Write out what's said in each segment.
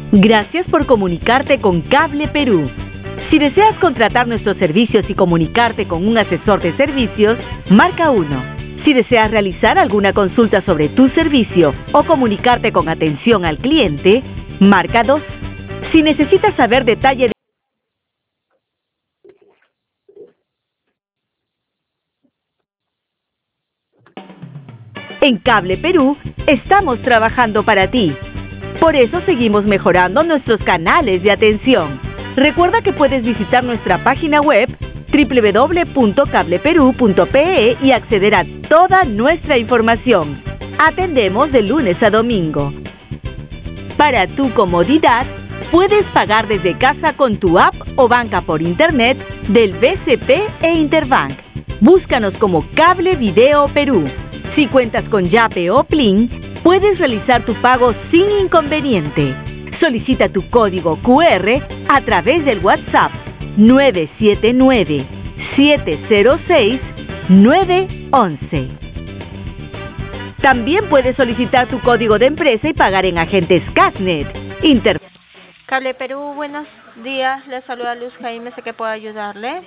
Gracias por comunicarte con Cable Perú. Si deseas contratar nuestros servicios y comunicarte con un asesor de servicios, marca 1. Si deseas realizar alguna consulta sobre tu servicio o comunicarte con atención al cliente, marca 2. Si necesitas saber detalle de... En Cable Perú estamos trabajando para ti. Por eso seguimos mejorando nuestros canales de atención. Recuerda que puedes visitar nuestra página web www.cableperu.pe y acceder a toda nuestra información. Atendemos de lunes a domingo. Para tu comodidad, puedes pagar desde casa con tu app o banca por internet del BCP e Interbank. Búscanos como Cable Video Perú. Si cuentas con Yape o Plin, puedes realizar tu pago sin inconveniente. Solicita tu código QR a través del WhatsApp 979-706-911. También puedes solicitar tu código de empresa y pagar en agentes Casnet. Cable Perú, buenos días. Le saluda Luz Jaime, sé que puedo ayudarle.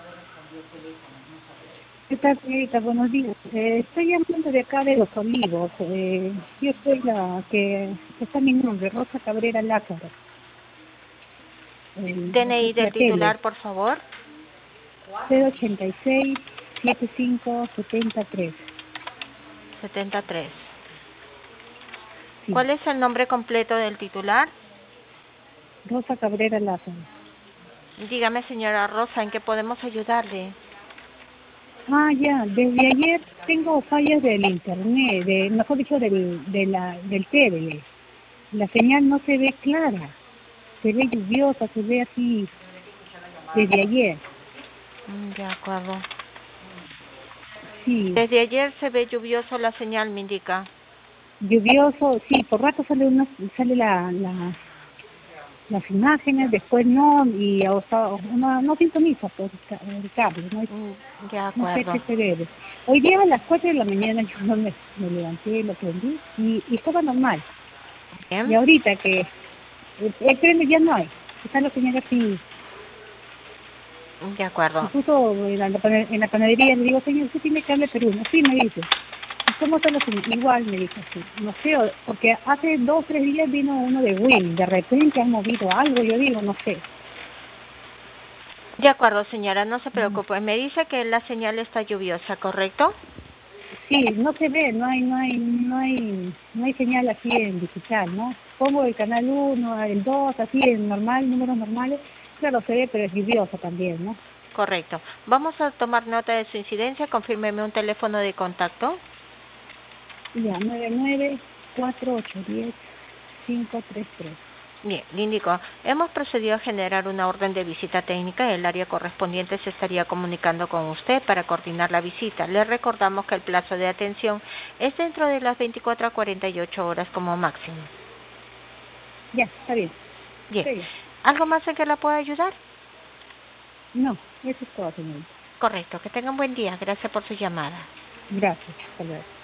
¿Qué tal, señorita? Buenos días. Estoy llamando de acá de Los Olivos. Yo soy la que está mi nombre, Rosa Cabrera Lázaro. DNI del titular, por favor. 086-7573. 73. Sí. ¿Cuál es el nombre completo del titular? Rosa Cabrera Lázaro. Dígame, señora Rosa, ¿en qué podemos ayudarle? Ya. Desde ayer tengo fallas del internet, mejor dicho, del TV. La señal no se ve clara. Se ve lluviosa, se ve así desde ayer. De acuerdo. Sí. Desde ayer se ve lluvioso la señal, me indica. Lluvioso, sí, por rato sale las imágenes, después no, y no sintoniza por el cable, ¿no? De acuerdo. No sé qué se debe. Hoy día a las 4 de la mañana yo me levanté, lo prendí y estaba normal. Bien. Y ahorita que el tren ya no hay, está la señal así. De acuerdo. Incluso en la panadería le digo, señor, ¿usted tiene cable Perú? No, sí, me dice. ¿Y cómo está la señal? Igual me dice así. No sé, porque hace 2 o 3 días vino uno de Win, de repente han movido algo, yo digo, no sé. De acuerdo, señora, no se preocupe. Me dice que la señal está lluviosa, ¿correcto? Sí, no se ve, no hay señal así en digital, ¿no? Pongo el canal 1, el 2, así en normal, números normales, claro se ve, pero es lluvioso también, ¿no? Correcto. Vamos a tomar nota de su incidencia, confírmeme un teléfono de contacto. Ya, 994810-533. Bien, le indico, hemos procedido a generar una orden de visita técnica. El área correspondiente se estaría comunicando con usted para coordinar la visita. Le recordamos que el plazo de atención es dentro de las 24 a 48 horas como máximo. Ya, está bien. Bien. Sí. ¿Algo más en que la pueda ayudar? No, eso es todo, señorita. Correcto. Que tenga un buen día. Gracias por su llamada. Gracias. Hasta luego.